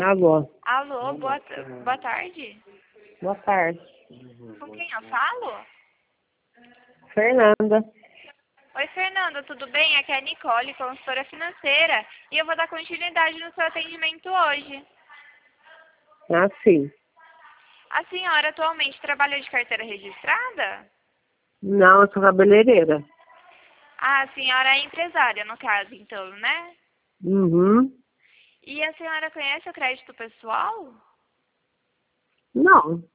Alô, Alô, boa tarde. boa tarde. Com quem eu falo? Fernanda. Oi, Fernanda, tudo bem? Aqui é a Nicole, consultora financeira, e eu vou dar continuidade no seu atendimento hoje. Ah, sim. A senhora atualmente trabalha de carteira registrada? Não, eu sou cabeleireira. Ah, a senhora é empresária, no caso, então, né? Uhum. E a senhora conhece o crédito pessoal? Não.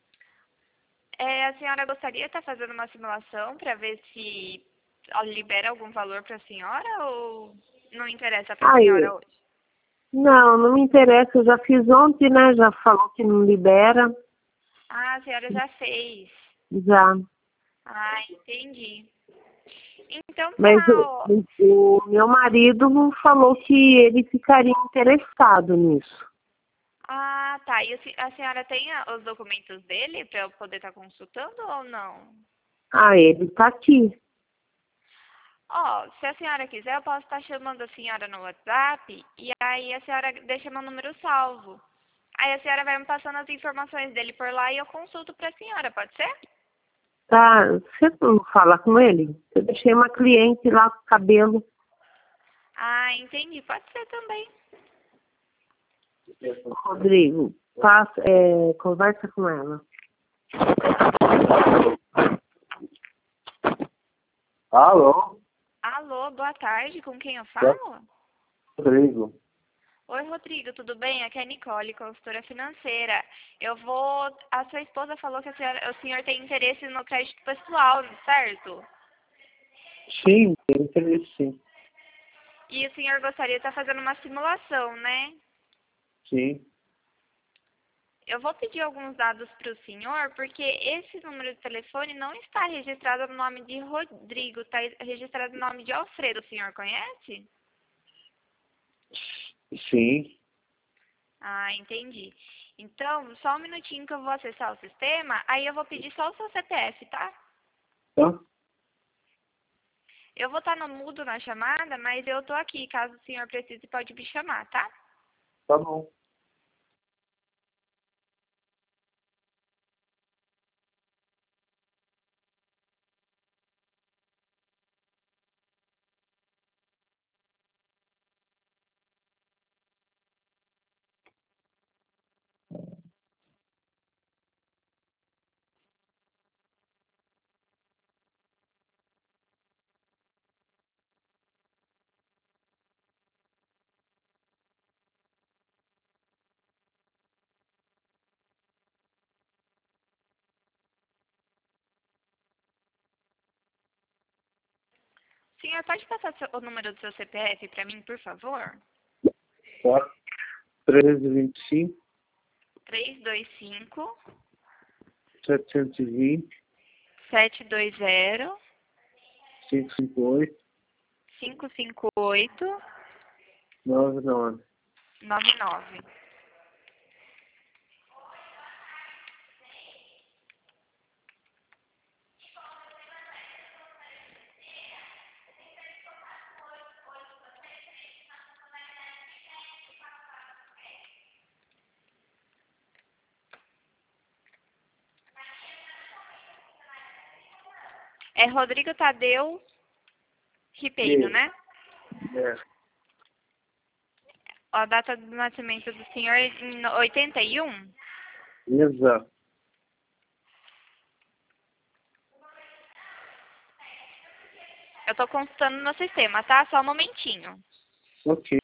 A senhora gostaria de estar fazendo uma simulação para ver se libera algum valor para a senhora ou não interessa para a Aí, senhora hoje? não me interessa. Eu já fiz ontem, né? Já falou que não libera. Ah, a senhora já fez. Já. Ah, entendi. Então Mas tá, ó. o meu marido falou que ele ficaria interessado nisso. Ah, tá. E a senhora tem os documentos dele para eu poder estar consultando ou não? Ah, ele tá aqui. Ó, se a senhora quiser, eu posso estar chamando a senhora no WhatsApp e aí a senhora deixa meu número salvo. Aí a senhora vai me passando as informações dele por lá e eu consulto para a senhora, pode ser? Tá, você não fala com ele? Eu deixei uma cliente lá com cabelo. Ah, entendi. Pode ser também. Rodrigo, conversa com ela. Alô, Alô, boa tarde. Com quem eu falo? Rodrigo. Oi, Rodrigo, tudo bem? Aqui é a Nicole, consultora financeira. A sua esposa falou que o senhor tem interesse no crédito pessoal, certo? Sim, tem interesse sim. E o senhor gostaria de estar fazendo uma simulação, né? Sim. Eu vou pedir alguns dados para o senhor, porque esse número de telefone não está registrado no nome de Rodrigo, está registrado no nome de Alfredo. O senhor conhece? Sim. Ah, entendi. Então, só um minutinho que eu vou acessar o sistema, aí eu vou pedir só o seu CPF, tá? Tá, Eu vou estar no mudo na chamada, mas eu tô aqui. Caso o senhor precise, pode me chamar, tá? tá bom. O senhor pode passar o número do seu CPF para mim, por favor? Tá. 1325, 325 720, 720 558, 558 99. 99. É Rodrigo Tadeu Ribeiro, né? É. A data do nascimento do senhor é em 81? Exato. Eu tô consultando no sistema, tá? Só um momentinho. Ok.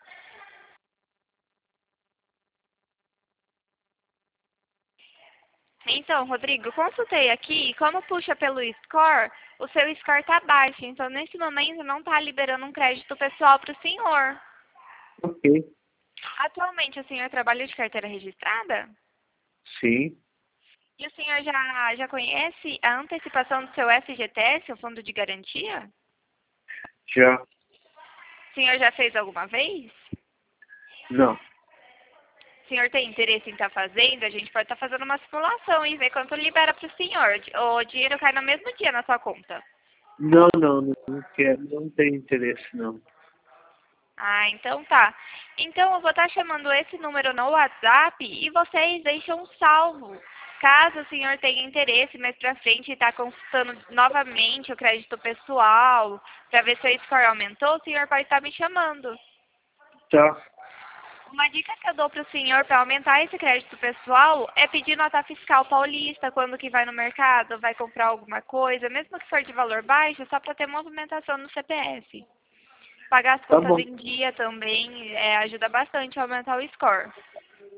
Então, Rodrigo, consultei aqui e como puxa pelo score, o seu score tá baixo. Então, nesse momento, não tá liberando um crédito pessoal para o senhor. Ok. Atualmente, o senhor trabalha de carteira registrada? Sim. E o senhor já conhece a antecipação do seu FGTS, o Fundo de Garantia? Já. O senhor já fez alguma vez? Não. O senhor tem interesse em estar fazendo? A gente pode estar fazendo uma simulação e ver quanto libera para o senhor. O dinheiro cai no mesmo dia na sua conta. Não quero. Não tenho interesse, não. Ah, então tá. Então eu vou estar chamando esse número no WhatsApp e vocês deixam um salvo. Caso o senhor tenha interesse mais pra frente e está consultando novamente o crédito pessoal, para ver se o score aumentou, o senhor pode estar me chamando. Tá. Uma dica que eu dou para o senhor para aumentar esse crédito pessoal é pedir nota fiscal paulista quando que vai no mercado, vai comprar alguma coisa, mesmo que for de valor baixo, só para ter movimentação no CPF. Pagar as Tá contas bom. em dia também ajuda bastante a aumentar o score.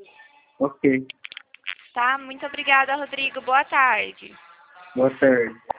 Ok. Tá? Muito obrigada, Rodrigo. Boa tarde. Boa tarde.